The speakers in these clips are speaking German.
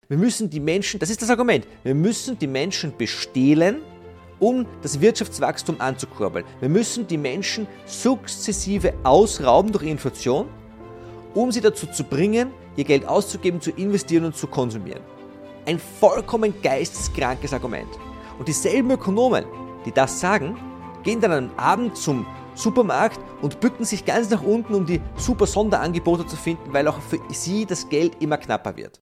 Wir müssen die Menschen, das ist das Argument, wir müssen die Menschen bestehlen, um das Wirtschaftswachstum anzukurbeln. Wir müssen die Menschen sukzessive ausrauben durch Inflation, um sie dazu zu bringen, ihr Geld auszugeben, zu investieren und zu konsumieren. Ein vollkommen geisteskrankes Argument. Und dieselben Ökonomen, die das sagen, gehen dann am Abend zum Supermarkt und bücken sich ganz nach unten, um die super Sonderangebote zu finden, weil auch für sie das Geld immer knapper wird.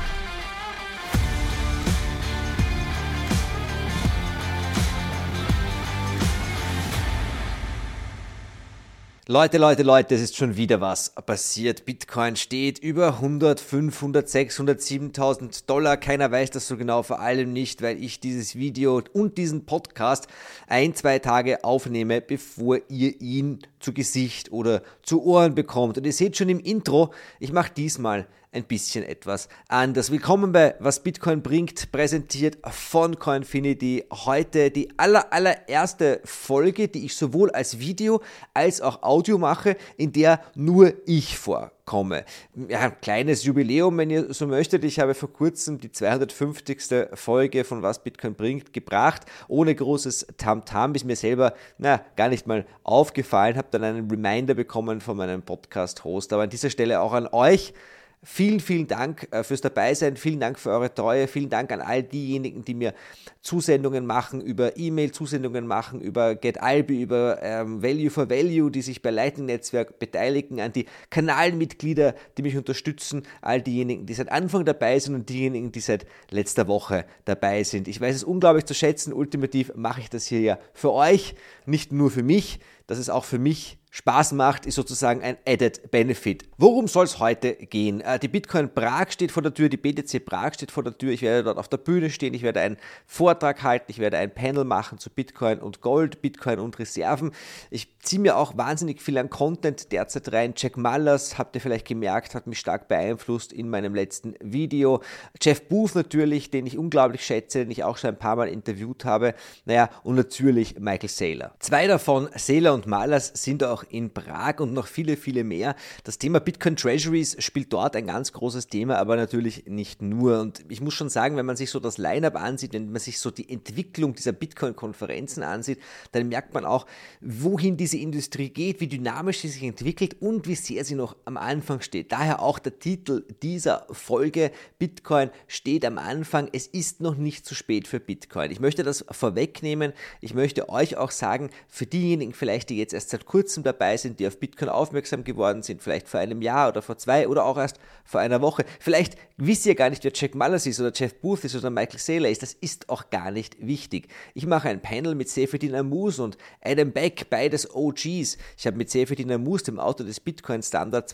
Leute, es ist schon wieder was passiert. Bitcoin steht über 100, 500, 600, 7.000 $. Keiner weiß das so genau, vor allem nicht, weil ich dieses Video und diesen Podcast 1-2 Tage aufnehme, bevor ihr ihn zu Gesicht oder zu Ohren bekommt. Und ihr seht schon im Intro, ich mache diesmal ein bisschen etwas anders. Willkommen bei Was Bitcoin bringt, präsentiert von Coinfinity. Heute die allererste Folge, die ich sowohl als Video als auch Audio mache, in der nur ich vorkomme. Ja, ein kleines Jubiläum, wenn ihr so möchtet. Ich habe vor kurzem die 250. Folge von Was Bitcoin bringt gebracht, ohne großes Tamtam, ist mir selber gar nicht mal aufgefallen, habe dann einen Reminder bekommen von meinem Podcast-Host. Aber an dieser Stelle auch an euch. Vielen Dank fürs Dabeisein, vielen Dank für eure Treue, vielen Dank an all diejenigen, die mir Zusendungen machen, über E-Mail Zusendungen machen, über GetAlbi, über Value for Value, die sich bei Lightning Netzwerk beteiligen, an die Kanalmitglieder, die mich unterstützen, all diejenigen, die seit Anfang dabei sind und diejenigen, die seit letzter Woche dabei sind. Ich weiß es unglaublich zu schätzen, ultimativ mache ich das hier ja für euch, nicht nur für mich, dass es auch für mich Spaß macht, ist sozusagen ein Added Benefit. Worum soll es heute gehen? Die Bitcoin Prag steht vor der Tür, die BTC Prag steht vor der Tür. Ich werde dort auf der Bühne stehen, ich werde einen Vortrag halten, ich werde ein Panel machen zu Bitcoin und Gold, Bitcoin und Reserven. Ich ziehe mir auch wahnsinnig viel an Content derzeit rein. Jack Mallers, habt ihr vielleicht gemerkt, hat mich stark beeinflusst in meinem letzten Video. Jeff Booth natürlich, den ich unglaublich schätze, den ich auch schon ein paar Mal interviewt habe. Und natürlich Michael Saylor. Zwei davon, Saylor und Mallers, sind auch in Prag und noch viele mehr. Das Thema Bitcoin Treasuries spielt dort ein ganz großes Thema, aber natürlich nicht nur. Und ich muss schon sagen, wenn man sich so das Line-Up ansieht, wenn man sich so die Entwicklung dieser Bitcoin-Konferenzen ansieht, dann merkt man auch, wohin diese Industrie geht, wie dynamisch sie sich entwickelt und wie sehr sie noch am Anfang steht. Daher auch der Titel dieser Folge: Bitcoin steht am Anfang. Es ist noch nicht zu spät für Bitcoin. Ich möchte das vorwegnehmen. Ich möchte euch auch sagen, für diejenigen vielleicht, die jetzt erst seit kurzem dabei sind, die auf Bitcoin aufmerksam geworden sind, vielleicht vor einem Jahr oder vor 2 oder auch erst vor einer Woche. Vielleicht wisst ihr gar nicht, wer Jack Mallers ist oder Jeff Booth ist oder Michael Saylor ist. Das ist auch gar nicht wichtig. Ich mache ein Panel mit Seyfedin Ammous und Adam Back, beides OGs. Ich habe mit Seyfedin Ammous, dem Autor des Bitcoin Standard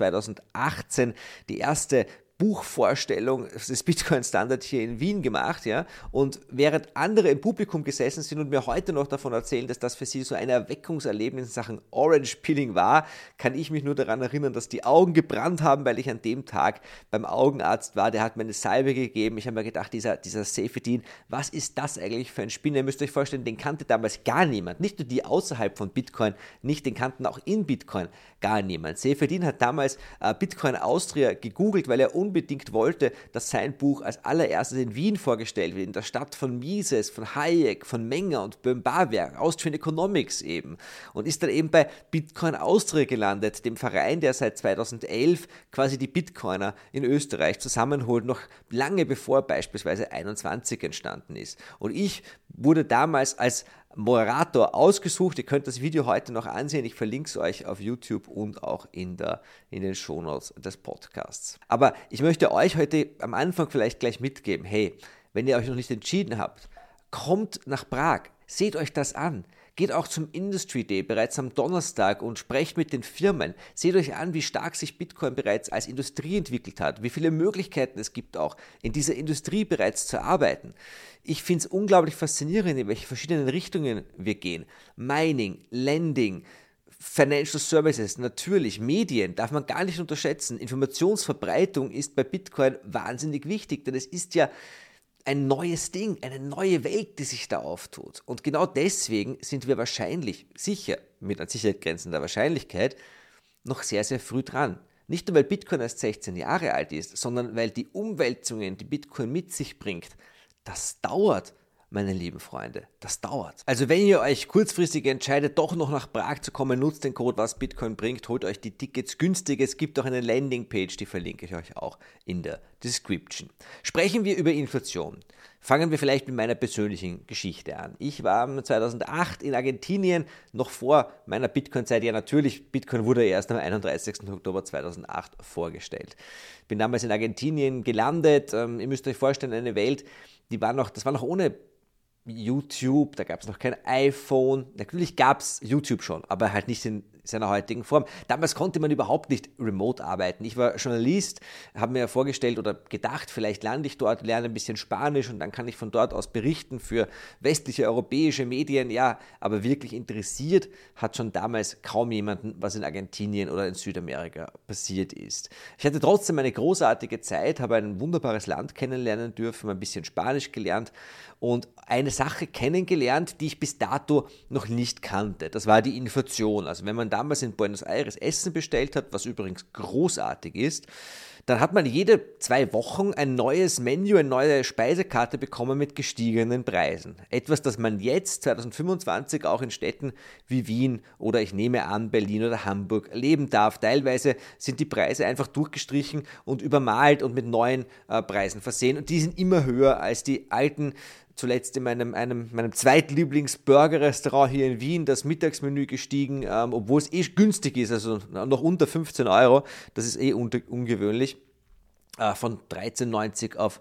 2018, die erste Buchvorstellung des Bitcoin Standard hier in Wien gemacht, und während andere im Publikum gesessen sind und mir heute noch davon erzählen, dass das für sie so ein Erweckungserlebnis in Sachen Orange Peeling war, kann ich mich nur daran erinnern, dass die Augen gebrannt haben, weil ich an dem Tag beim Augenarzt war. Der hat mir eine Salbe gegeben. Ich habe mir gedacht, dieser Seyfedin, was ist das eigentlich für ein Spinner? Ihr müsst euch vorstellen, den kannte damals gar niemand. Nicht nur die außerhalb von Bitcoin, den kannten auch in Bitcoin gar niemand. Seyfedin hat damals Bitcoin Austria gegoogelt, weil er unbedingt wollte, dass sein Buch als allererstes in Wien vorgestellt wird, in der Stadt von Mises, von Hayek, von Menger und Böhm-Barwerk, Austrian Economics eben, und ist dann eben bei Bitcoin Austria gelandet, dem Verein, der seit 2011 quasi die Bitcoiner in Österreich zusammenholt, noch lange bevor beispielsweise 21 entstanden ist. Und ich wurde damals als Moderator ausgesucht. Ihr könnt das Video heute noch ansehen. Ich verlinke es euch auf YouTube und auch in den Shownotes des Podcasts. Aber ich möchte euch heute am Anfang vielleicht gleich mitgeben, hey, wenn ihr euch noch nicht entschieden habt, kommt nach Prag, seht euch das an. Geht auch zum Industry Day bereits am Donnerstag und sprecht mit den Firmen. Seht euch an, wie stark sich Bitcoin bereits als Industrie entwickelt hat, wie viele Möglichkeiten es gibt, auch in dieser Industrie bereits zu arbeiten. Ich finde es unglaublich faszinierend, in welche verschiedenen Richtungen wir gehen. Mining, Lending, Financial Services, natürlich, Medien darf man gar nicht unterschätzen. Informationsverbreitung ist bei Bitcoin wahnsinnig wichtig, denn es ist ja ein neues Ding, eine neue Welt, die sich da auftut. Und genau deswegen sind wir wahrscheinlich, sicher, mit an Sicherheit grenzender Wahrscheinlichkeit, noch sehr früh dran. Nicht nur, weil Bitcoin erst 16 Jahre alt ist, sondern weil die Umwälzungen, die Bitcoin mit sich bringt, das dauert. Meine lieben Freunde, das dauert. Also wenn ihr euch kurzfristig entscheidet, doch noch nach Prag zu kommen, nutzt den Code, was Bitcoin bringt, holt euch die Tickets günstig. Es gibt auch eine Landingpage, die verlinke ich euch auch in der Description. Sprechen wir über Inflation. Fangen wir vielleicht mit meiner persönlichen Geschichte an. Ich war 2008 in Argentinien, noch vor meiner Bitcoin-Zeit. Ja, natürlich, Bitcoin wurde erst am 31. Oktober 2008 vorgestellt. Bin damals in Argentinien gelandet. Ihr müsst euch vorstellen, eine Welt, das war noch ohne YouTube, da gab es noch kein iPhone. Natürlich gab es YouTube schon, aber halt nicht in seiner heutigen Form. Damals konnte man überhaupt nicht remote arbeiten. Ich war Journalist, habe mir vorgestellt oder gedacht, vielleicht lande ich dort, lerne ein bisschen Spanisch und dann kann ich von dort aus berichten für westliche europäische Medien. Ja, aber wirklich interessiert hat schon damals kaum jemanden, was in Argentinien oder in Südamerika passiert ist. Ich hatte trotzdem eine großartige Zeit, habe ein wunderbares Land kennenlernen dürfen, ein bisschen Spanisch gelernt und eine Sache kennengelernt, die ich bis dato noch nicht kannte. Das war die Inflation. Also wenn man damals in Buenos Aires Essen bestellt hat, was übrigens großartig ist, dann hat man jede 2 Wochen ein neues Menü, eine neue Speisekarte bekommen mit gestiegenen Preisen. Etwas, das man jetzt 2025 auch in Städten wie Wien oder ich nehme an Berlin oder Hamburg erleben darf. Teilweise sind die Preise einfach durchgestrichen und übermalt und mit neuen Preisen versehen und die sind immer höher als die alten. Zuletzt in meinem Zweitlieblings-Burger-Restaurant hier in Wien das Mittagsmenü gestiegen, obwohl es günstig ist, also noch unter 15 Euro. Das ist ungewöhnlich. Von 13,90 auf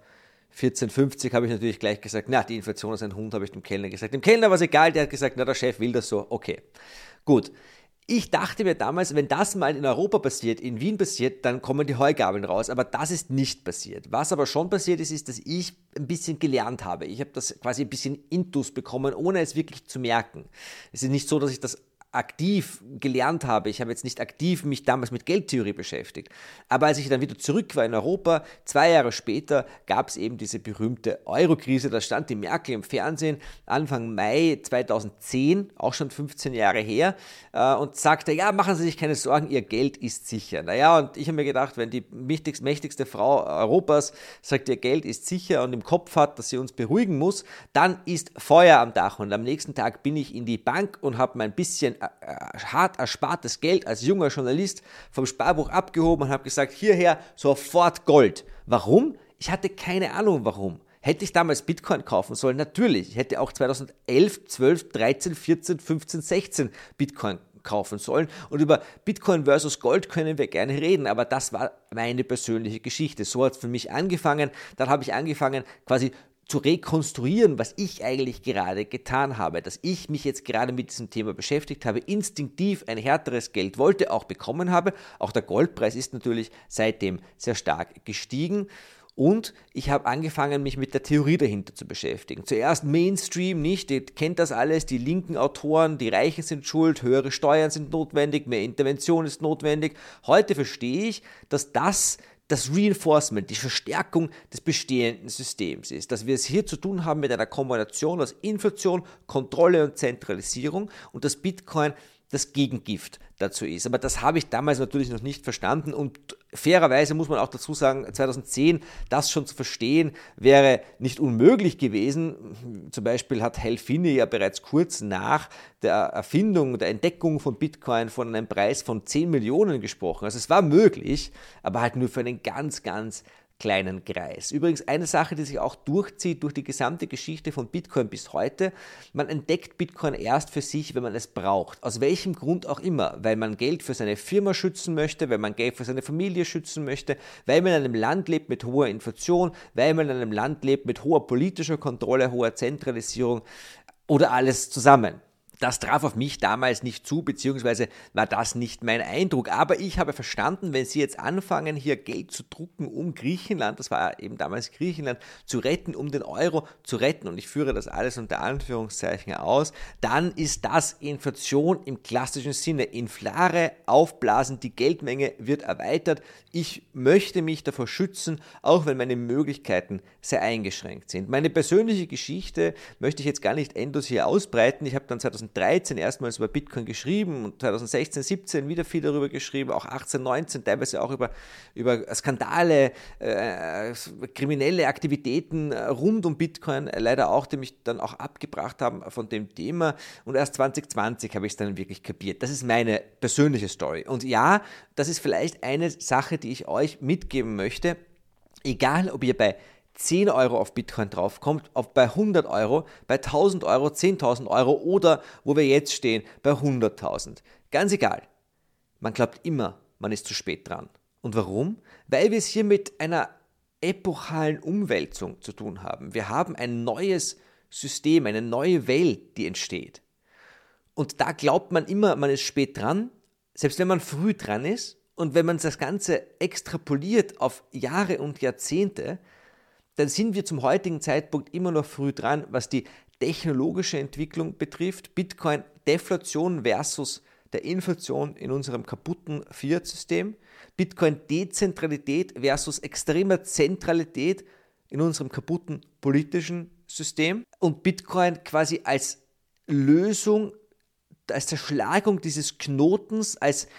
14,50 habe ich natürlich gleich gesagt, na, die Inflation ist ein Hund, habe ich dem Kellner gesagt. Dem Kellner war es egal, der hat gesagt, na, der Chef will das so, okay. Gut. Ich dachte mir damals, wenn das mal in Europa passiert, in Wien passiert, dann kommen die Heugabeln raus. Aber das ist nicht passiert. Was aber schon passiert ist, ist, dass ich ein bisschen gelernt habe. Ich habe das quasi ein bisschen Intus bekommen, ohne es wirklich zu merken. Es ist nicht so, dass ich das aktiv gelernt habe. Ich habe jetzt nicht aktiv mich damals mit Geldtheorie beschäftigt. Aber als ich dann wieder zurück war in Europa, 2 Jahre später, gab es eben diese berühmte Euro-Krise. Da stand die Merkel im Fernsehen Anfang Mai 2010, auch schon 15 Jahre her, und sagte, ja, machen Sie sich keine Sorgen, Ihr Geld ist sicher. Naja, und ich habe mir gedacht, wenn die mächtigste Frau Europas sagt, ihr Geld ist sicher und im Kopf hat, dass sie uns beruhigen muss, dann ist Feuer am Dach. Und am nächsten Tag bin ich in die Bank und habe mein bisschen hart erspartes Geld als junger Journalist vom Sparbuch abgehoben und habe gesagt, hierher sofort Gold. Warum? Ich hatte keine Ahnung warum. Hätte ich damals Bitcoin kaufen sollen? Natürlich. Ich hätte auch 2011, 12, 13, 14, 15, 16 Bitcoin kaufen sollen. Und über Bitcoin versus Gold können wir gerne reden, aber das war meine persönliche Geschichte. So hat es für mich angefangen. Dann habe ich angefangen, quasi zu rekonstruieren, was ich eigentlich gerade getan habe, dass ich mich jetzt gerade mit diesem Thema beschäftigt habe, instinktiv ein härteres Geld wollte, auch bekommen habe. Auch der Goldpreis ist natürlich seitdem sehr stark gestiegen. Und ich habe angefangen, mich mit der Theorie dahinter zu beschäftigen. Zuerst Mainstream, nicht? Ihr kennt das alles, die linken Autoren, die Reichen sind schuld, höhere Steuern sind notwendig, mehr Intervention ist notwendig. Heute verstehe ich, dass das Reinforcement, die Verstärkung des bestehenden Systems ist, dass wir es hier zu tun haben mit einer Kombination aus Inflation, Kontrolle und Zentralisierung und dass Bitcoin das Gegengift dazu ist. Aber das habe ich damals natürlich noch nicht verstanden und fairerweise muss man auch dazu sagen, 2010 das schon zu verstehen, wäre nicht unmöglich gewesen. Zum Beispiel hat Hal Finney ja bereits kurz nach der Erfindung, der Entdeckung von Bitcoin von einem Preis von 10 Millionen gesprochen. Also es war möglich, aber halt nur für einen ganz, ganz kleinen Kreis. Übrigens eine Sache, die sich auch durchzieht durch die gesamte Geschichte von Bitcoin bis heute. Man entdeckt Bitcoin erst für sich, wenn man es braucht. Aus welchem Grund auch immer. Weil man Geld für seine Firma schützen möchte, weil man Geld für seine Familie schützen möchte, weil man in einem Land lebt mit hoher Inflation, weil man in einem Land lebt mit hoher politischer Kontrolle, hoher Zentralisierung oder alles zusammen. Das traf auf mich damals nicht zu, beziehungsweise war das nicht mein Eindruck. Aber ich habe verstanden, wenn Sie jetzt anfangen, hier Geld zu drucken, um Griechenland, das war eben damals Griechenland, zu retten, um den Euro zu retten, und ich führe das alles unter Anführungszeichen aus, dann ist das Inflation im klassischen Sinne. Inflare, aufblasen, die Geldmenge wird erweitert. Ich möchte mich davor schützen, auch wenn meine Möglichkeiten sehr eingeschränkt sind. Meine persönliche Geschichte möchte ich jetzt gar nicht endlos hier ausbreiten. Ich habe dann 2010 2013 erstmals über Bitcoin geschrieben und 2016, 17 wieder viel darüber geschrieben, auch 18, 19 teilweise auch über Skandale, kriminelle Aktivitäten rund um Bitcoin, leider auch, die mich dann auch abgebracht haben von dem Thema, und erst 2020 habe ich es dann wirklich kapiert. Das ist meine persönliche Story. Und ja, das ist vielleicht eine Sache, die ich euch mitgeben möchte, egal ob ihr bei 10 Euro auf Bitcoin draufkommt, bei 100 Euro, bei 1000 Euro, 10.000 Euro oder wo wir jetzt stehen, bei 100.000. Ganz egal. Man glaubt immer, man ist zu spät dran. Und warum? Weil wir es hier mit einer epochalen Umwälzung zu tun haben. Wir haben ein neues System, eine neue Welt, die entsteht. Und da glaubt man immer, man ist spät dran, selbst wenn man früh dran ist. Und wenn man das Ganze extrapoliert auf Jahre und Jahrzehnte, dann sind wir zum heutigen Zeitpunkt immer noch früh dran, was die technologische Entwicklung betrifft. Bitcoin-Deflation versus der Inflation in unserem kaputten Fiat-System. Bitcoin-Dezentralität versus extremer Zentralität in unserem kaputten politischen System. Und Bitcoin quasi als Lösung, als Zerschlagung dieses Knotens, als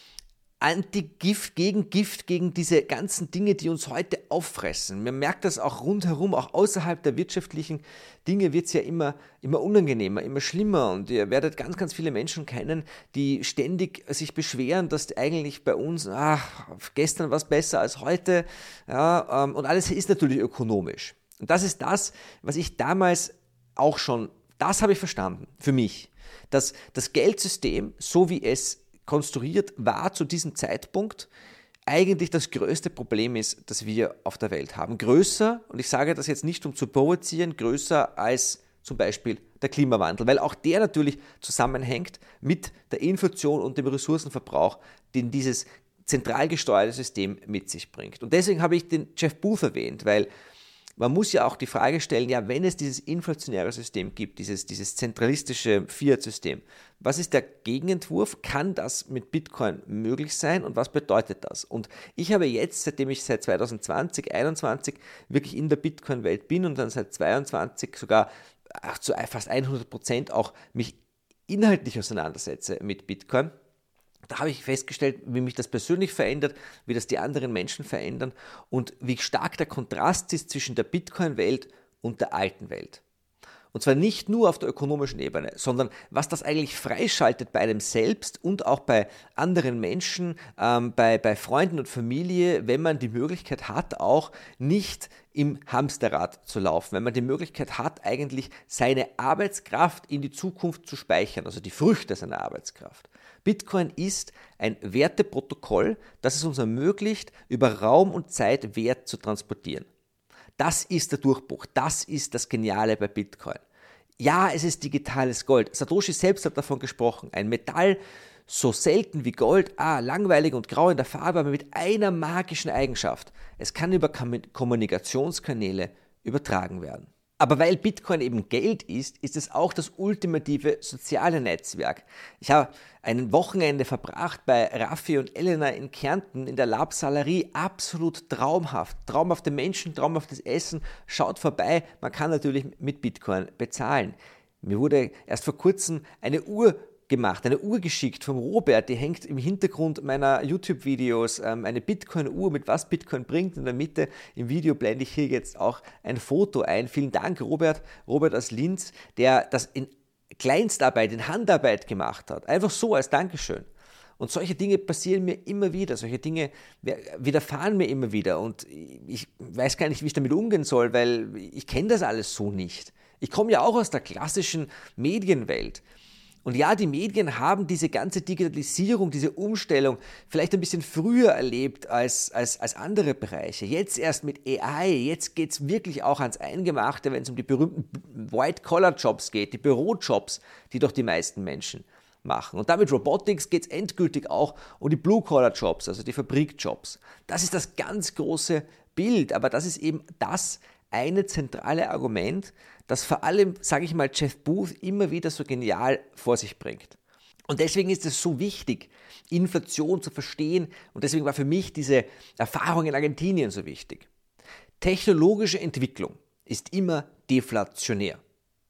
Anti-Gift, gegen diese ganzen Dinge, die uns heute auffressen. Man merkt das auch rundherum, auch außerhalb der wirtschaftlichen Dinge wird es ja immer unangenehmer, immer schlimmer, und ihr werdet ganz, ganz viele Menschen kennen, die ständig sich beschweren, dass eigentlich bei uns, gestern war es besser als heute, ja, und alles ist natürlich ökonomisch. Und das ist das, was ich damals auch schon, das habe ich verstanden, für mich, dass das Geldsystem, so wie es konstruiert war zu diesem Zeitpunkt, eigentlich das größte Problem ist, das wir auf der Welt haben. Größer, und ich sage das jetzt nicht, um zu provozieren, größer als zum Beispiel der Klimawandel, weil auch der natürlich zusammenhängt mit der Inflation und dem Ressourcenverbrauch, den dieses zentral gesteuerte System mit sich bringt. Und deswegen habe ich den Jeff Booth erwähnt, weil man muss ja auch die Frage stellen, ja, wenn es dieses inflationäre System gibt, dieses zentralistische Fiat-System, was ist der Gegenentwurf? Kann das mit Bitcoin möglich sein und was bedeutet das? Und ich habe jetzt, seitdem ich seit 2020, 2021 wirklich in der Bitcoin-Welt bin und dann seit 2022 sogar zu fast 100% auch mich inhaltlich auseinandersetze mit Bitcoin, da habe ich festgestellt, wie mich das persönlich verändert, wie das die anderen Menschen verändern und wie stark der Kontrast ist zwischen der Bitcoin-Welt und der alten Welt. Und zwar nicht nur auf der ökonomischen Ebene, sondern was das eigentlich freischaltet bei einem selbst und auch bei anderen Menschen, bei Freunden und Familie, wenn man die Möglichkeit hat, auch nicht im Hamsterrad zu laufen, wenn man die Möglichkeit hat, eigentlich seine Arbeitskraft in die Zukunft zu speichern, also die Früchte seiner Arbeitskraft. Bitcoin ist ein Werteprotokoll, das es uns ermöglicht, über Raum und Zeit Wert zu transportieren. Das ist der Durchbruch, das ist das Geniale bei Bitcoin. Ja, es ist digitales Gold. Satoshi selbst hat davon gesprochen. Ein Metall so selten wie Gold, langweilig und grau in der Farbe, aber mit einer magischen Eigenschaft. Es kann über Kommunikationskanäle übertragen werden. Aber weil Bitcoin eben Geld ist, ist es auch das ultimative soziale Netzwerk. Ich habe ein Wochenende verbracht bei Raffi und Elena in Kärnten in der Labsalerie. Absolut traumhaft. Traumhafte Menschen, traumhaftes Essen. Schaut vorbei. Man kann natürlich mit Bitcoin bezahlen. Mir wurde erst vor kurzem eine Uhr gemacht, eine Uhr geschickt vom Robert, die hängt im Hintergrund meiner YouTube-Videos, eine Bitcoin-Uhr, mit was Bitcoin bringt. In der Mitte im Video blende ich hier jetzt auch ein Foto ein. Vielen Dank, Robert aus Linz, der das in Kleinstarbeit, in Handarbeit gemacht hat. Einfach so als Dankeschön. Und solche Dinge passieren mir immer wieder, solche Dinge widerfahren mir immer wieder und ich weiß gar nicht, wie ich damit umgehen soll, weil ich kenne das alles so nicht. Ich komme ja auch aus der klassischen Medienwelt. Und ja, die Medien haben diese ganze Digitalisierung, diese Umstellung vielleicht ein bisschen früher erlebt als andere Bereiche. Jetzt erst mit AI, jetzt geht es wirklich auch ans Eingemachte, wenn es um die berühmten White-Collar-Jobs geht, die Bürojobs, die doch die meisten Menschen machen. Und damit Robotics geht es endgültig auch um die Blue-Collar-Jobs, also die Fabrikjobs. Das ist das ganz große Bild, aber das ist eben das eine zentrale Argument, das vor allem, sage ich mal, Jeff Booth immer wieder so genial vor sich bringt. Und deswegen ist es so wichtig, Inflation zu verstehen und deswegen war für mich diese Erfahrung in Argentinien so wichtig. Technologische Entwicklung ist immer deflationär.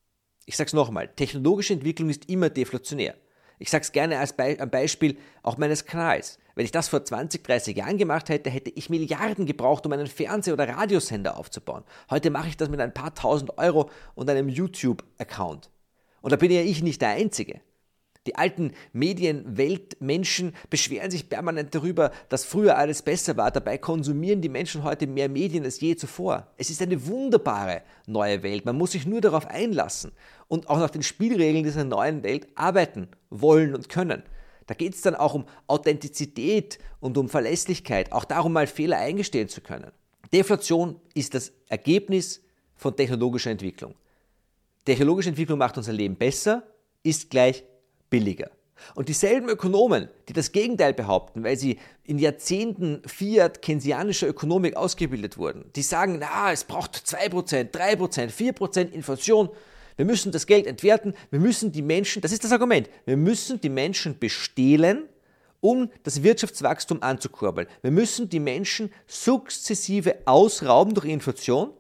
Ich sage es nochmal, technologische Entwicklung ist immer deflationär. Ich sage es gerne am Beispiel auch meines Kanals. Wenn ich das vor 20, 30 Jahren gemacht hätte, hätte ich Milliarden gebraucht, um einen Fernseh- oder Radiosender aufzubauen. Heute mache ich das mit ein paar tausend Euro und einem YouTube-Account. Und da bin ja ich nicht der Einzige. Die alten Medienweltmenschen beschweren sich permanent darüber, dass früher alles besser war. Dabei konsumieren die Menschen heute mehr Medien als je zuvor. Es ist eine wunderbare neue Welt. Man muss sich nur darauf einlassen und auch nach den Spielregeln dieser neuen Welt arbeiten wollen und können. Da geht es dann auch um Authentizität und um Verlässlichkeit, auch darum, mal Fehler eingestehen zu können. Deflation ist das Ergebnis von technologischer Entwicklung. Technologische Entwicklung macht unser Leben besser, ist gleich billiger. Und dieselben Ökonomen, die das Gegenteil behaupten, weil sie in Jahrzehnten Fiat-keynesianischer Ökonomik ausgebildet wurden, die sagen, es braucht 2%, 3%, 4% Inflation, wir müssen das Geld entwerten, wir müssen die Menschen, das ist das Argument, wir müssen die Menschen bestehlen, um das Wirtschaftswachstum anzukurbeln. Wir müssen die Menschen sukzessive ausrauben durch Inflation,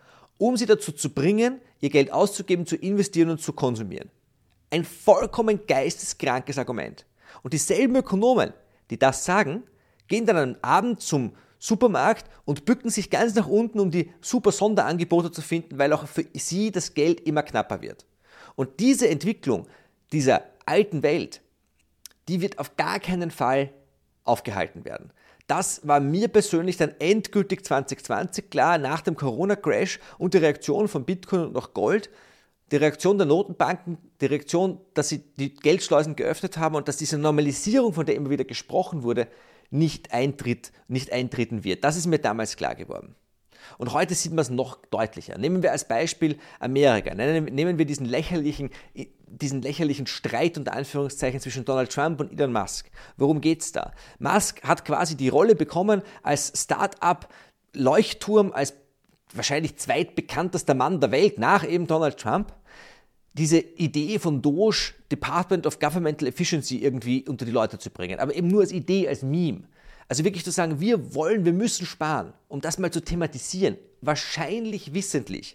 um sie dazu zu bringen, ihr Geld auszugeben, zu investieren und zu konsumieren. Ein vollkommen geisteskrankes Argument. Und dieselben Ökonomen, die das sagen, gehen dann am Abend zum Supermarkt und bücken sich ganz nach unten, um die super Sonderangebote zu finden, weil auch für sie das Geld immer knapper wird. Und diese Entwicklung dieser alten Welt, die wird auf gar keinen Fall aufgehalten werden. Das war mir persönlich dann endgültig 2020 klar, nach dem Corona-Crash und der Reaktion von Bitcoin und auch Gold, die Reaktion der Notenbanken, die Reaktion, dass sie die Geldschleusen geöffnet haben und dass diese Normalisierung, von der immer wieder gesprochen wurde, nicht eintreten wird. Das ist mir damals klar geworden. Und heute sieht man es noch deutlicher. Nehmen wir als Beispiel Amerika. Nehmen wir diesen lächerlichen Streit unter Anführungszeichen zwischen Donald Trump und Elon Musk. Worum geht es da? Musk hat quasi die Rolle bekommen als Start-up-Leuchtturm, als wahrscheinlich zweitbekanntester Mann der Welt nach eben Donald Trump, diese Idee von Doge, Department of Governmental Efficiency, irgendwie unter die Leute zu bringen. Aber eben nur als Idee, als Meme. Also wirklich zu sagen, wir müssen sparen, um das mal zu thematisieren. Wahrscheinlich wissentlich,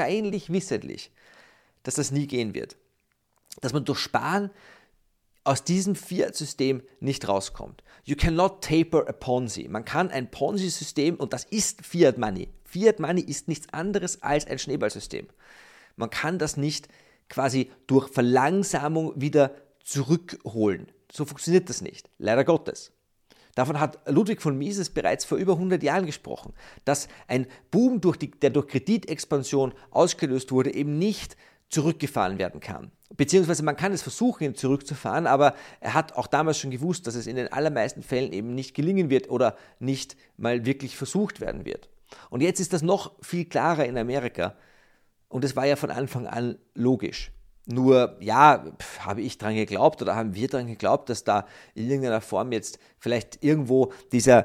dass das nie gehen wird. Dass man durch Sparen aus diesem Fiat-System nicht rauskommt. You cannot taper a Ponzi. Man kann ein Ponzi-System, und das ist Fiat Money. Fiat Money ist nichts anderes als ein Schneeballsystem. Man kann das nicht quasi durch Verlangsamung wieder zurückholen. So funktioniert das nicht, leider Gottes. Davon hat Ludwig von Mises bereits vor über 100 Jahren gesprochen, dass ein Boom, der durch Kreditexpansion ausgelöst wurde, eben nicht zurückgefahren werden kann. Beziehungsweise man kann es versuchen, ihn zurückzufahren, aber er hat auch damals schon gewusst, dass es in den allermeisten Fällen eben nicht gelingen wird oder nicht mal wirklich versucht werden wird. Und jetzt ist das noch viel klarer in Amerika und es war ja von Anfang an logisch. Nur, habe ich dran geglaubt oder haben wir dran geglaubt, dass da in irgendeiner Form jetzt vielleicht irgendwo diese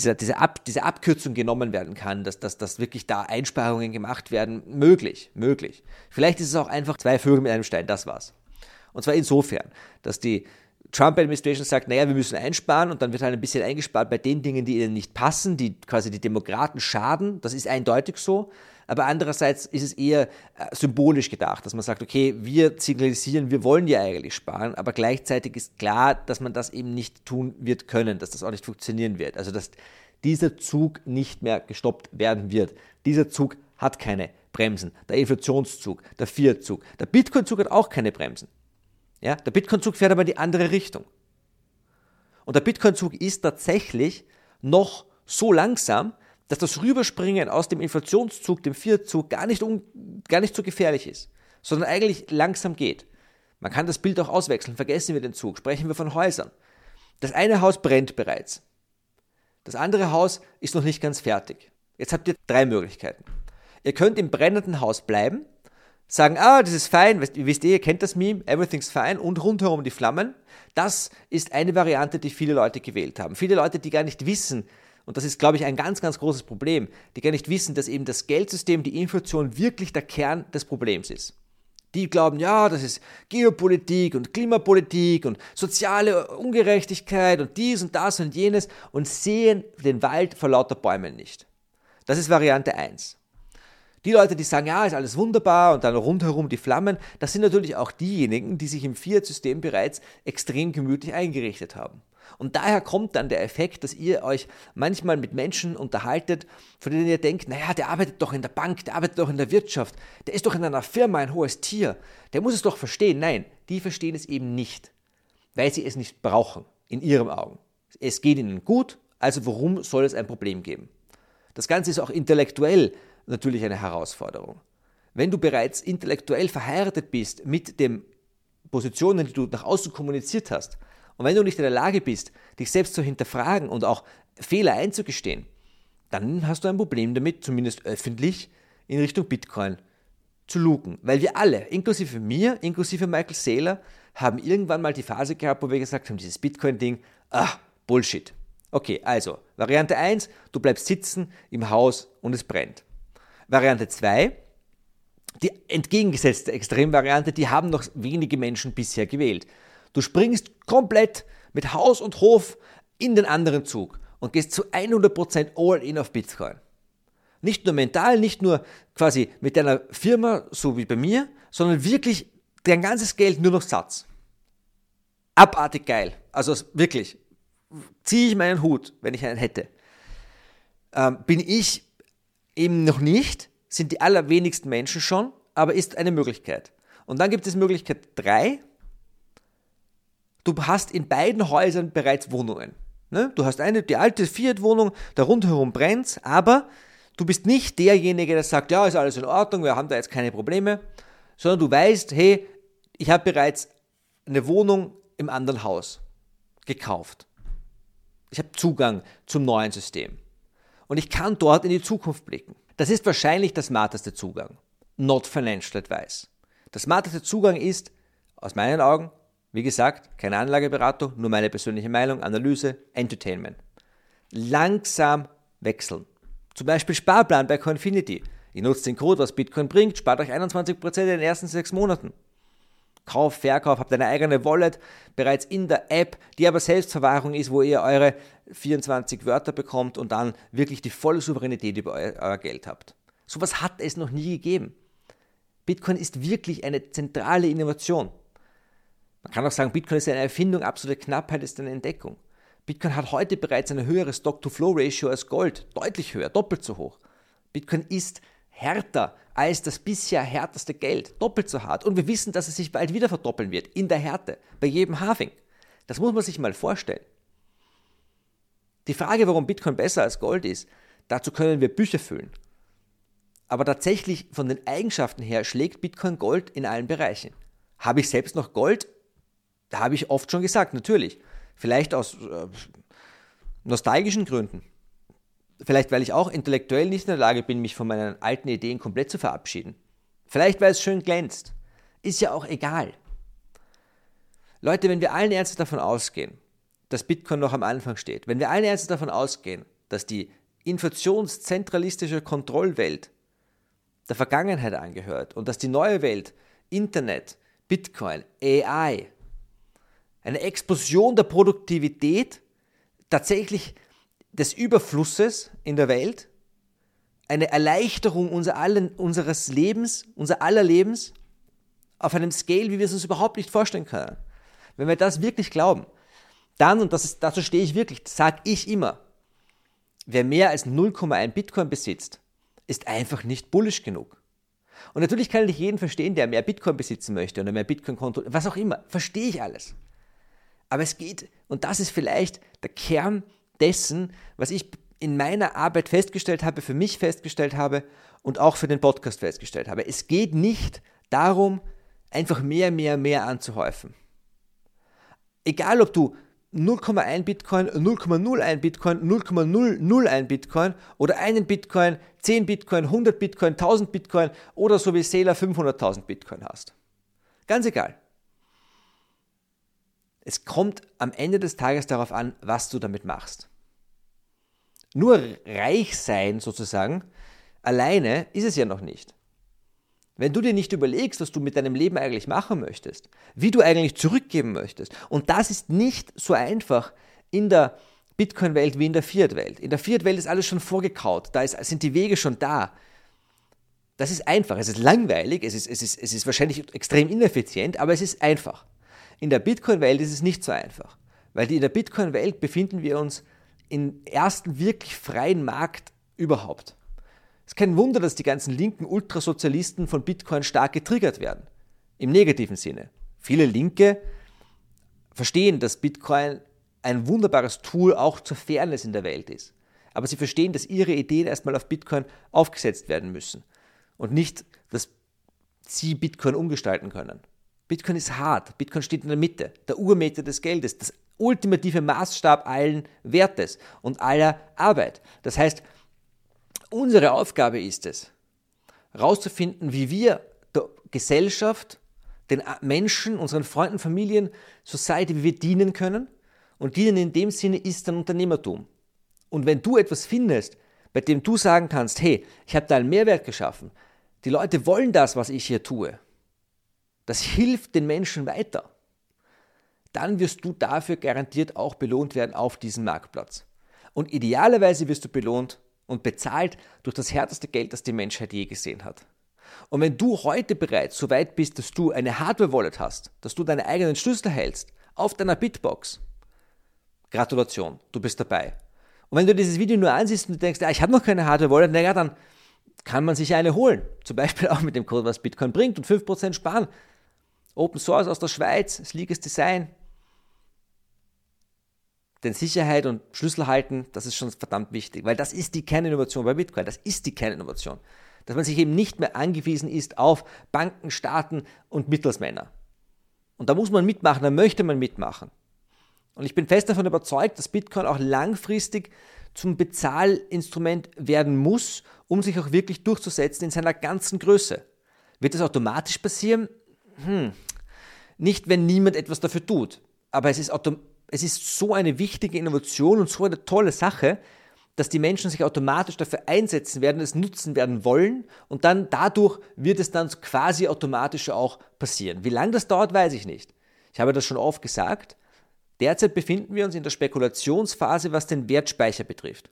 Abkürzung genommen werden kann, dass wirklich da Einsparungen gemacht werden? Möglich. Vielleicht ist es auch einfach zwei Vögel mit einem Stein, das war's. Und zwar insofern, dass die Trump-Administration sagt, wir müssen einsparen und dann wird halt ein bisschen eingespart bei den Dingen, die ihnen nicht passen, die quasi die Demokraten schaden. Das ist eindeutig so. Aber andererseits ist es eher symbolisch gedacht, dass man sagt, okay, wir signalisieren, wir wollen ja eigentlich sparen, aber gleichzeitig ist klar, dass man das eben nicht tun wird können, dass das auch nicht funktionieren wird. Also dass dieser Zug nicht mehr gestoppt werden wird. Dieser Zug hat keine Bremsen. Der Inflationszug, der Fiat-Zug, der Bitcoin-Zug hat auch keine Bremsen. Ja, der Bitcoin-Zug fährt aber in die andere Richtung. Und der Bitcoin-Zug ist tatsächlich noch so langsam, dass das Rüberspringen aus dem Inflationszug, dem Fiat-Zug, gar nicht so gefährlich ist, sondern eigentlich langsam geht. Man kann das Bild auch auswechseln, vergessen wir den Zug, sprechen wir von Häusern. Das eine Haus brennt bereits. Das andere Haus ist noch nicht ganz fertig. Jetzt habt ihr 3 Möglichkeiten. Ihr könnt im brennenden Haus bleiben, sagen, das ist fein, wisst ihr kennt das Meme, everything's fine und rundherum die Flammen. Das ist eine Variante, die viele Leute gewählt haben. Viele Leute, die gar nicht wissen, und das ist, glaube ich, ein ganz, ganz großes Problem, die gar nicht wissen, dass eben das Geldsystem, die Inflation wirklich der Kern des Problems ist. Die glauben, das ist Geopolitik und Klimapolitik und soziale Ungerechtigkeit und dies und das und jenes und sehen den Wald vor lauter Bäumen nicht. Das ist Variante 1. Die Leute, die sagen, ja, ist alles wunderbar und dann rundherum die Flammen, das sind natürlich auch diejenigen, die sich im Fiat-System bereits extrem gemütlich eingerichtet haben. Und daher kommt dann der Effekt, dass ihr euch manchmal mit Menschen unterhaltet, von denen ihr denkt, naja, der arbeitet doch in der Bank, der arbeitet doch in der Wirtschaft, der ist doch in einer Firma ein hohes Tier, der muss es doch verstehen. Nein, die verstehen es eben nicht, weil sie es nicht brauchen, in ihren Augen. Es geht ihnen gut, also warum soll es ein Problem geben? Das Ganze ist auch intellektuell natürlich eine Herausforderung. Wenn du bereits intellektuell verheiratet bist mit den Positionen, die du nach außen kommuniziert hast, und wenn du nicht in der Lage bist, dich selbst zu hinterfragen und auch Fehler einzugestehen, dann hast du ein Problem damit, zumindest öffentlich, in Richtung Bitcoin zu luken. Weil wir alle, inklusive mir, inklusive Michael Saylor, haben irgendwann mal die Phase gehabt, wo wir gesagt haben, dieses Bitcoin-Ding, Bullshit. Okay, also, Variante 1, du bleibst sitzen im Haus und es brennt. Variante 2, die entgegengesetzte Extremvariante, die haben noch wenige Menschen bisher gewählt. Du springst komplett mit Haus und Hof in den anderen Zug und gehst zu 100% all in auf Bitcoin. Nicht nur mental, nicht nur quasi mit deiner Firma, so wie bei mir, sondern wirklich dein ganzes Geld nur noch Satz. Abartig geil. Also wirklich, ziehe ich meinen Hut, wenn ich einen hätte. Bin ich eben noch nicht, sind die allerwenigsten Menschen schon, aber ist eine Möglichkeit. Und dann gibt es Möglichkeit 3. Du hast in beiden Häusern bereits Wohnungen. Ne? Du hast die alte Fiat-Wohnung, da rundherum brennt, aber du bist nicht derjenige, der sagt, ja, ist alles in Ordnung, wir haben da jetzt keine Probleme, sondern du weißt, hey, ich habe bereits eine Wohnung im anderen Haus gekauft. Ich habe Zugang zum neuen System. Und ich kann dort in die Zukunft blicken. Das ist wahrscheinlich der smarteste Zugang. Not financial advice. Der smarteste Zugang ist, aus meinen Augen, wie gesagt, keine Anlageberatung, nur meine persönliche Meinung, Analyse, Entertainment. Langsam wechseln. Zum Beispiel Sparplan bei Coinfinity. Ihr nutzt den Code, was Bitcoin bringt, spart euch 21% in den ersten 6 Monaten. Kauf, Verkauf, habt eine eigene Wallet bereits in der App, die aber Selbstverwahrung ist, wo ihr eure 24 Wörter bekommt und dann wirklich die volle Souveränität über euer Geld habt. Sowas hat es noch nie gegeben. Bitcoin ist wirklich eine zentrale Innovation. Man kann auch sagen, Bitcoin ist eine Erfindung, absolute Knappheit ist eine Entdeckung. Bitcoin hat heute bereits eine höhere Stock-to-Flow-Ratio als Gold, deutlich höher, doppelt so hoch. Bitcoin ist härter als das bisher härteste Geld, doppelt so hart. Und wir wissen, dass es sich bald wieder verdoppeln wird, in der Härte, bei jedem Halving. Das muss man sich mal vorstellen. Die Frage, warum Bitcoin besser als Gold ist, dazu können wir Bücher füllen. Aber tatsächlich von den Eigenschaften her schlägt Bitcoin Gold in allen Bereichen. Habe ich selbst noch Gold? Da habe ich oft schon gesagt, natürlich. Vielleicht aus nostalgischen Gründen. Vielleicht, weil ich auch intellektuell nicht in der Lage bin, mich von meinen alten Ideen komplett zu verabschieden. Vielleicht, weil es schön glänzt. Ist ja auch egal. Leute, wenn wir allen Ernstes davon ausgehen, dass Bitcoin noch am Anfang steht, wenn wir allen Ernstes davon ausgehen, dass die inflationszentralistische Kontrollwelt der Vergangenheit angehört und dass die neue Welt, Internet, Bitcoin, AI, eine Explosion der Produktivität, tatsächlich des Überflusses in der Welt, eine Erleichterung unseres Lebens, unser aller Lebens, auf einem Scale, wie wir es uns überhaupt nicht vorstellen können. Wenn wir das wirklich glauben, dann, und dazu stehe ich wirklich, sage ich immer, wer mehr als 0,1 Bitcoin besitzt, ist einfach nicht bullish genug. Und natürlich kann ich nicht jeden verstehen, der mehr Bitcoin besitzen möchte oder mehr Bitcoin kontrolliert, was auch immer, verstehe ich alles. Aber es geht, und das ist vielleicht der Kern dessen, was ich in meiner Arbeit festgestellt habe, für mich festgestellt habe und auch für den Podcast festgestellt habe. Es geht nicht darum, einfach mehr anzuhäufen. Egal, ob du 0,1 Bitcoin, 0,01 Bitcoin, 0,001 Bitcoin oder einen Bitcoin, 10 Bitcoin, 100 Bitcoin, 1000 Bitcoin oder so wie Saylor 500.000 Bitcoin hast. Ganz egal. Es kommt am Ende des Tages darauf an, was du damit machst. Nur reich sein sozusagen, alleine ist es ja noch nicht. Wenn du dir nicht überlegst, was du mit deinem Leben eigentlich machen möchtest, wie du eigentlich zurückgeben möchtest, und das ist nicht so einfach in der Bitcoin-Welt wie in der Fiat-Welt. In der Fiat-Welt ist alles schon vorgekaut, sind die Wege schon da. Das ist einfach, es ist langweilig, es ist wahrscheinlich extrem ineffizient, aber es ist einfach. In der Bitcoin-Welt ist es nicht so einfach, weil in der Bitcoin-Welt befinden wir uns im ersten wirklich freien Markt überhaupt. Es ist kein Wunder, dass die ganzen linken Ultrasozialisten von Bitcoin stark getriggert werden, im negativen Sinne. Viele Linke verstehen, dass Bitcoin ein wunderbares Tool auch zur Fairness in der Welt ist. Aber sie verstehen, dass ihre Ideen erstmal auf Bitcoin aufgesetzt werden müssen und nicht, dass sie Bitcoin umgestalten können. Bitcoin ist hart, Bitcoin steht in der Mitte, der Urmeter des Geldes, das ultimative Maßstab allen Wertes und aller Arbeit. Das heißt, unsere Aufgabe ist es, herauszufinden, wie wir der Gesellschaft, den Menschen, unseren Freunden, Familien, Society, wie wir dienen können. Und dienen in dem Sinne ist dann Unternehmertum. Und wenn du etwas findest, bei dem du sagen kannst, hey, ich habe da einen Mehrwert geschaffen, die Leute wollen das, was ich hier tue, das hilft den Menschen weiter, dann wirst du dafür garantiert auch belohnt werden auf diesem Marktplatz. Und idealerweise wirst du belohnt und bezahlt durch das härteste Geld, das die Menschheit je gesehen hat. Und wenn du heute bereits so weit bist, dass du eine Hardware-Wallet hast, dass du deine eigenen Schlüssel hältst auf deiner Bitbox, Gratulation, du bist dabei. Und wenn du dieses Video nur ansiehst und denkst, ich habe noch keine Hardware-Wallet, naja, dann kann man sich eine holen. Zum Beispiel auch mit dem Code, was Bitcoin bringt und 5% sparen. Open Source aus der Schweiz, sleekes Design. Denn Sicherheit und Schlüssel halten, das ist schon verdammt wichtig, weil das ist die Kerninnovation bei Bitcoin, das ist die Kerninnovation. Dass man sich eben nicht mehr angewiesen ist auf Banken, Staaten und Mittelsmänner. Und da muss man mitmachen, da möchte man mitmachen. Und ich bin fest davon überzeugt, dass Bitcoin auch langfristig zum Bezahlinstrument werden muss, um sich auch wirklich durchzusetzen in seiner ganzen Größe. Wird das automatisch passieren? Nicht, wenn niemand etwas dafür tut. Aber es ist so eine wichtige Innovation und so eine tolle Sache, dass die Menschen sich automatisch dafür einsetzen werden, es nutzen werden wollen und dann dadurch wird es dann quasi automatisch auch passieren. Wie lange das dauert, weiß ich nicht. Ich habe das schon oft gesagt. Derzeit befinden wir uns in der Spekulationsphase, was den Wertspeicher betrifft.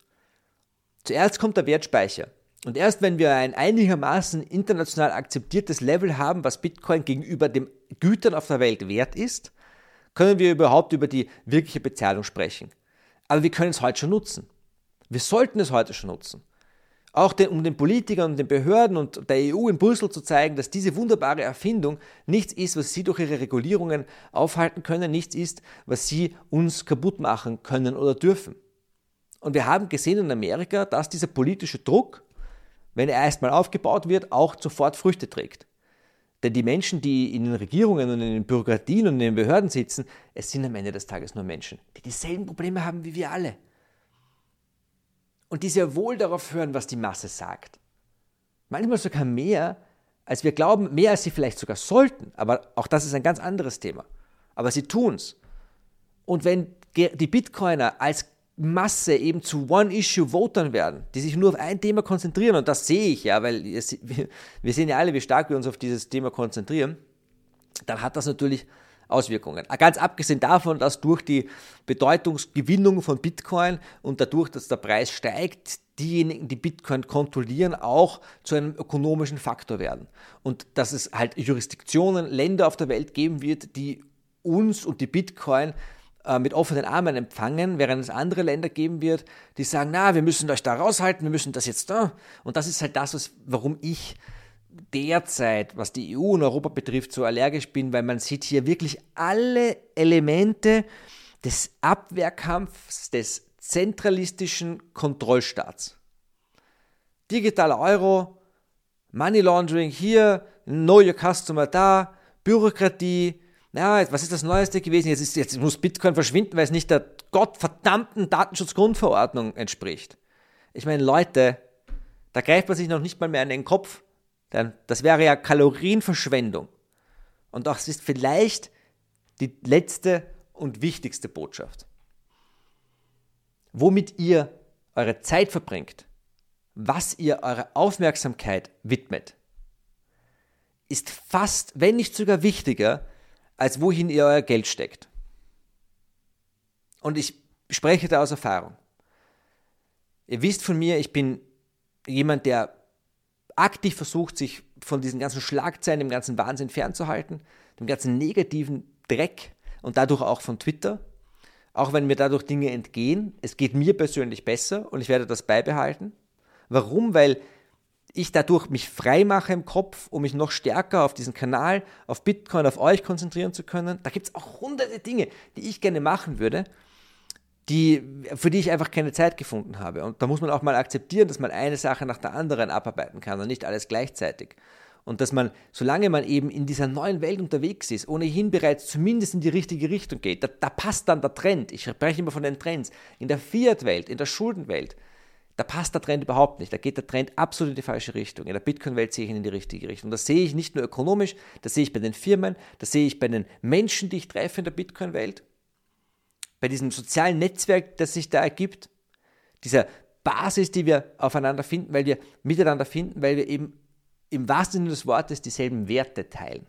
Zuerst kommt der Wertspeicher. Und erst wenn wir ein einigermaßen international akzeptiertes Level haben, was Bitcoin gegenüber den Gütern auf der Welt wert ist, können wir überhaupt über die wirkliche Bezahlung sprechen. Aber wir können es heute schon nutzen. Wir sollten es heute schon nutzen. Auch um den Politikern und den Behörden und der EU in Brüssel zu zeigen, dass diese wunderbare Erfindung nichts ist, was sie durch ihre Regulierungen aufhalten können, nichts ist, was sie uns kaputt machen können oder dürfen. Und wir haben gesehen in Amerika, dass dieser politische Druck, wenn er erstmal aufgebaut wird, auch sofort Früchte trägt. Denn die Menschen, die in den Regierungen und in den Bürokratien und in den Behörden sitzen, es sind am Ende des Tages nur Menschen, die dieselben Probleme haben wie wir alle. Und die sehr wohl darauf hören, was die Masse sagt. Manchmal sogar mehr, als wir glauben, mehr als sie vielleicht sogar sollten. Aber auch das ist ein ganz anderes Thema. Aber sie tun es. Und wenn die Bitcoiner als Masse eben zu One-Issue-Votern werden, die sich nur auf ein Thema konzentrieren, und das sehe ich ja, weil wir sehen ja alle, wie stark wir uns auf dieses Thema konzentrieren, dann hat das natürlich Auswirkungen. Ganz abgesehen davon, dass durch die Bedeutungsgewinnung von Bitcoin und dadurch, dass der Preis steigt, diejenigen, die Bitcoin kontrollieren, auch zu einem ökonomischen Faktor werden. Und dass es halt Jurisdiktionen, Länder auf der Welt geben wird, die uns und die Bitcoin mit offenen Armen empfangen, während es andere Länder geben wird, die sagen, wir müssen euch da raushalten, wir müssen das jetzt da. Und das ist halt das, warum ich derzeit, was die EU und Europa betrifft, so allergisch bin, weil man sieht hier wirklich alle Elemente des Abwehrkampfs des zentralistischen Kontrollstaats. Digitaler Euro, Money Laundering hier, Know Your Customer da, Bürokratie, was ist das Neueste gewesen? Jetzt muss Bitcoin verschwinden, weil es nicht der gottverdammten Datenschutzgrundverordnung entspricht. Ich meine, Leute, da greift man sich noch nicht mal mehr an den Kopf. Denn das wäre ja Kalorienverschwendung. Und das ist vielleicht die letzte und wichtigste Botschaft. Womit ihr eure Zeit verbringt, was ihr eure Aufmerksamkeit widmet, ist fast, wenn nicht sogar wichtiger, als wohin ihr euer Geld steckt. Und ich spreche da aus Erfahrung. Ihr wisst von mir, ich bin jemand, der aktiv versucht, sich von diesen ganzen Schlagzeilen, dem ganzen Wahnsinn fernzuhalten, dem ganzen negativen Dreck und dadurch auch von Twitter. Auch wenn mir dadurch Dinge entgehen, es geht mir persönlich besser und ich werde das beibehalten. Warum? Weil ich dadurch mich frei mache im Kopf, um mich noch stärker auf diesen Kanal, auf Bitcoin, auf euch konzentrieren zu können. Da gibt es auch hunderte Dinge, die ich gerne machen würde, für die ich einfach keine Zeit gefunden habe. Und da muss man auch mal akzeptieren, dass man eine Sache nach der anderen abarbeiten kann und nicht alles gleichzeitig. Und dass man, solange man eben in dieser neuen Welt unterwegs ist, ohnehin bereits zumindest in die richtige Richtung geht, da passt dann der Trend. Ich spreche immer von den Trends. In der Fiat-Welt, in der Schuldenwelt, da passt der Trend überhaupt nicht. Da geht der Trend absolut in die falsche Richtung. In der Bitcoin-Welt sehe ich ihn in die richtige Richtung. Das sehe ich nicht nur ökonomisch, das sehe ich bei den Firmen, das sehe ich bei den Menschen, die ich treffe in der Bitcoin-Welt, bei diesem sozialen Netzwerk, das sich da ergibt, dieser Basis, die wir aufeinander finden, weil wir miteinander finden, weil wir eben im wahrsten Sinne des Wortes dieselben Werte teilen.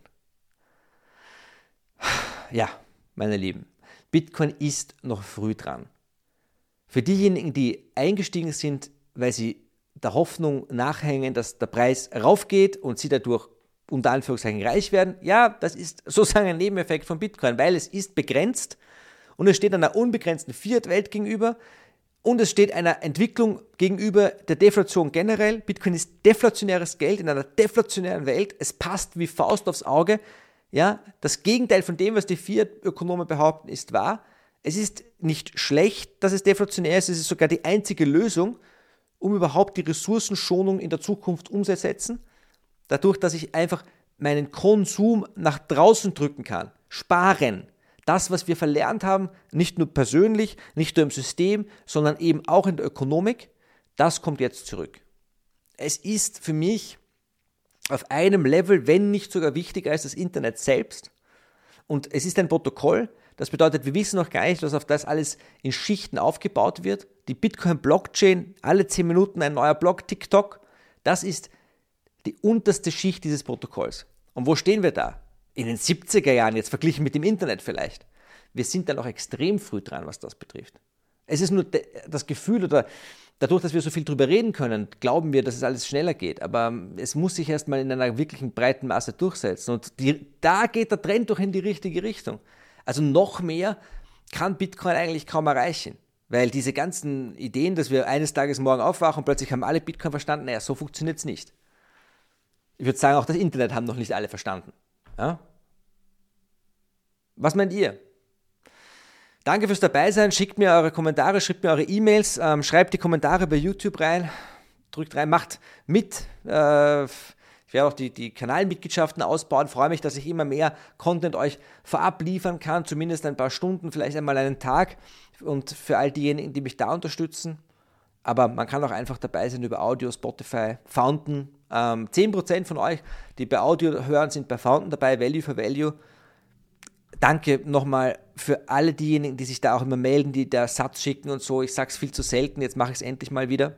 Ja, meine Lieben, Bitcoin ist noch früh dran. Für diejenigen, die eingestiegen sind, weil sie der Hoffnung nachhängen, dass der Preis raufgeht und sie dadurch unter Anführungszeichen reich werden, ja, das ist sozusagen ein Nebeneffekt von Bitcoin, weil es ist begrenzt und es steht einer unbegrenzten Fiat-Welt gegenüber und es steht einer Entwicklung gegenüber der Deflation generell. Bitcoin ist deflationäres Geld in einer deflationären Welt. Es passt wie Faust aufs Auge. Ja, das Gegenteil von dem, was die Fiat-Ökonomen behaupten, ist wahr. Es ist nicht schlecht, dass es deflationär ist, es ist sogar die einzige Lösung, um überhaupt die Ressourcenschonung in der Zukunft umzusetzen, dadurch, dass ich einfach meinen Konsum nach draußen drücken kann, sparen. Das, was wir verlernt haben, nicht nur persönlich, nicht nur im System, sondern eben auch in der Ökonomik, das kommt jetzt zurück. Es ist für mich auf einem Level, wenn nicht sogar wichtiger als das Internet selbst. Und es ist ein Protokoll. Das bedeutet, wir wissen noch gar nicht, was auf das alles in Schichten aufgebaut wird. Die Bitcoin-Blockchain, alle 10 Minuten ein neuer Block, TikTok, das ist die unterste Schicht dieses Protokolls. Und wo stehen wir da? In den 70er Jahren, jetzt verglichen mit dem Internet vielleicht. Wir sind da noch extrem früh dran, was das betrifft. Es ist nur das Gefühl oder dadurch, dass wir so viel drüber reden können, glauben wir, dass es alles schneller geht. Aber es muss sich erstmal in einer wirklichen breiten Masse durchsetzen. Und da geht der Trend doch in die richtige Richtung. Also noch mehr kann Bitcoin eigentlich kaum erreichen, weil diese ganzen Ideen, dass wir eines Tages morgen aufwachen und plötzlich haben alle Bitcoin verstanden, naja, so funktioniert es nicht. Ich würde sagen, auch das Internet haben noch nicht alle verstanden. Ja? Was meint ihr? Danke fürs Dabeisein, schickt mir eure Kommentare, schreibt mir eure E-Mails, schreibt die Kommentare bei YouTube rein, drückt rein, macht mit. Ich werde auch die Kanalmitgliedschaften ausbauen, freue mich, dass ich immer mehr Content euch vorab liefern kann, zumindest ein paar Stunden, vielleicht einmal einen Tag und für all diejenigen, die mich da unterstützen. Aber man kann auch einfach dabei sein über Audio, Spotify, Fountain. 10% von euch, die bei Audio hören, sind bei Fountain dabei, Value for Value. Danke nochmal für alle diejenigen, die sich da auch immer melden, die da Satz schicken und so. Ich sage es viel zu selten, jetzt mache ich es endlich mal wieder.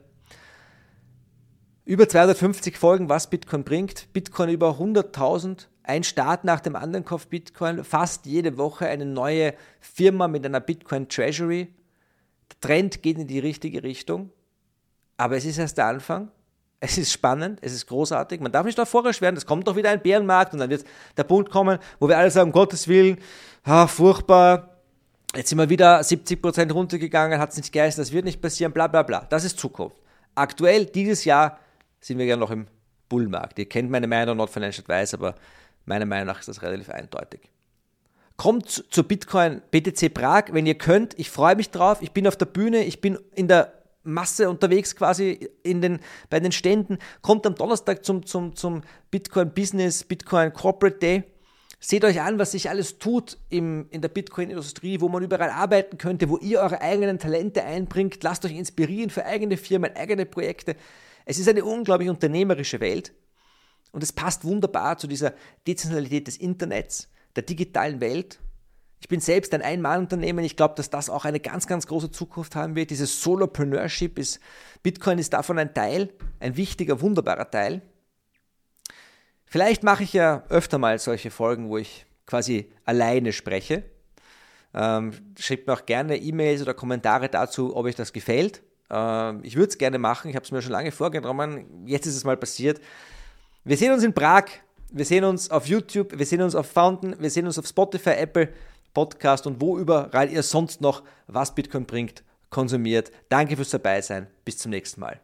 Über 250 Folgen, was Bitcoin bringt. Bitcoin über 100.000. Ein Staat nach dem anderen kauft Bitcoin. Fast jede Woche eine neue Firma mit einer Bitcoin Treasury. Der Trend geht in die richtige Richtung. Aber es ist erst der Anfang. Es ist spannend, es ist großartig. Man darf nicht euphorisch werden. Es kommt doch wieder ein Bärenmarkt und dann wird der Punkt kommen, wo wir alle sagen, um Gottes Willen, furchtbar. Jetzt sind wir wieder 70% runtergegangen, hat es nicht geheißen, das wird nicht passieren, bla bla bla. Das ist Zukunft. Aktuell, dieses Jahr, sind wir ja noch im Bullmarkt. Ihr kennt meine Meinung, not financial advice, aber meiner Meinung nach ist das relativ eindeutig. Kommt zur Bitcoin BTC Prag, wenn ihr könnt. Ich freue mich drauf. Ich bin auf der Bühne, ich bin in der Masse unterwegs quasi bei den Ständen. Kommt am Donnerstag zum Bitcoin Business, Bitcoin Corporate Day. Seht euch an, was sich alles tut in der Bitcoin-Industrie, wo man überall arbeiten könnte, wo ihr eure eigenen Talente einbringt. Lasst euch inspirieren für eigene Firmen, eigene Projekte. Es ist eine unglaublich unternehmerische Welt und es passt wunderbar zu dieser Dezentralität des Internets, der digitalen Welt. Ich bin selbst ein Ein-Mann-Unternehmen. Ich glaube, dass das auch eine ganz, ganz große Zukunft haben wird. Dieses Solopreneurship Bitcoin ist davon ein Teil, ein wichtiger, wunderbarer Teil. Vielleicht mache ich ja öfter mal solche Folgen, wo ich quasi alleine spreche. Schreibt mir auch gerne E-Mails oder Kommentare dazu, ob euch das gefällt. Ich würde es gerne machen, ich habe es mir schon lange vorgenommen, jetzt ist es mal passiert. Wir sehen uns in Prag, wir sehen uns auf YouTube, wir sehen uns auf Fountain, wir sehen uns auf Spotify, Apple Podcast und wo überall ihr sonst noch was Bitcoin bringt, konsumiert. Danke fürs Dabeisein, bis zum nächsten Mal.